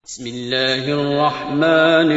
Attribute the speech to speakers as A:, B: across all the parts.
A: بسم اللہ الرحمن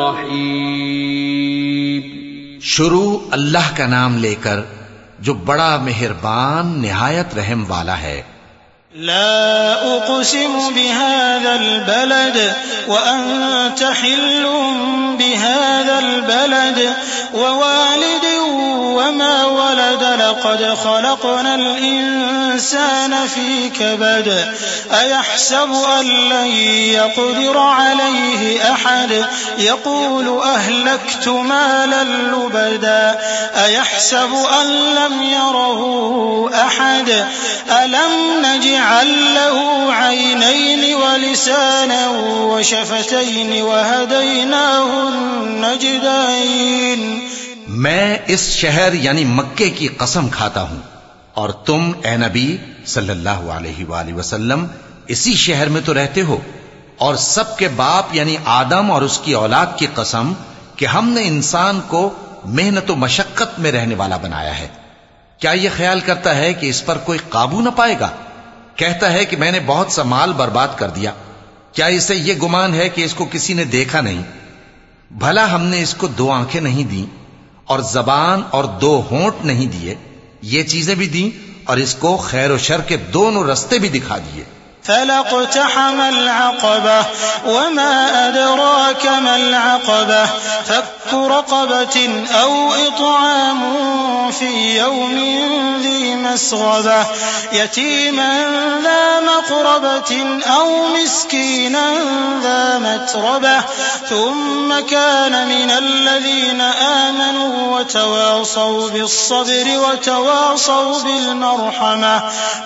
A: الرحیم
B: شروع اللہ کا نام لے کر جو بڑا مہربان نہایت رحم والا ہے۔
C: لا اقسم بهذا البلد وانت حل بهذا البلد ووالد وما ولد لقد خلقنا الانسان في كبد ايحسب ان لن يقدر عليه احد يقول اهلكت مالا لبدا ايحسب ان لم يره احد الم نجعل له عينين ولسانا وشفتين وهديناه النجدين۔
B: میں اس شہر یعنی مکے کی قسم کھاتا ہوں اور تم اے نبی صلی اللہ علیہ وآلہ وسلم اسی شہر میں تو رہتے ہو، اور سب کے باپ یعنی آدم اور اس کی اولاد کی قسم کہ ہم نے انسان کو محنت و مشقت میں رہنے والا بنایا ہے۔ کیا یہ خیال کرتا ہے کہ اس پر کوئی قابو نہ پائے گا؟ کہتا ہے کہ میں نے بہت سا مال برباد کر دیا۔ کیا اسے یہ گمان ہے کہ اس کو کسی نے دیکھا نہیں؟ بھلا ہم نے اس کو 2 آنکھیں نہیں دیں اور زبان اور 2 ہونٹ نہیں دیے؟ یہ چیزیں بھی دیں اور اس کو خیر و شر کے دونوں رستے بھی دکھا دیے۔
C: فلاقتحم العقبة وما أدراك ما العقبة فك رقبة أو إطعام في يوم ذي مسغبة يتيما ذا مقربة أو مسكينا ذا متربة ثم كان من الذين آمنوا وتواصوا بالصبر وتواصوا بالمرحمة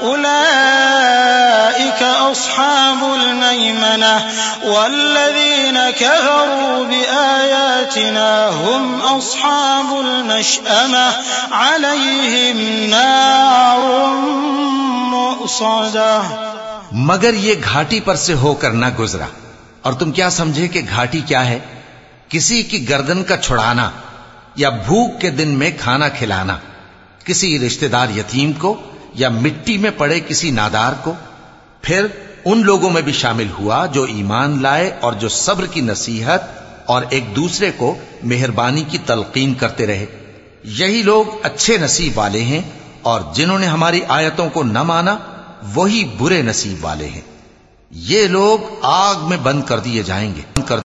C: أولئك أصحاب الميمنة والذين كفروا بآياتنا هم أصحاب المشأمة عليهم نار مؤصدة۔
B: مگر یہ گھاٹی پر سے ہو کر نہ گزرا، اور تم کیا سمجھے کہ گھاٹی کیا ہے؟ کسی کی گردن کا چھڑانا یا بھوک کے دن میں کھانا کھلانا، کسی رشتہ دار یتیم کو یا مٹی میں پڑے کسی نادار کو۔ پھر ان لوگوں میں بھی شامل ہوا جو ایمان لائے اور جو صبر کی نصیحت اور ایک دوسرے کو مہربانی کی تلقین کرتے رہے۔ یہی لوگ اچھے نصیب والے ہیں، اور جنہوں نے ہماری آیتوں کو نہ مانا وہی برے نصیب والے ہیں۔ یہ لوگ آگ میں بند کر دیے جائیں گے۔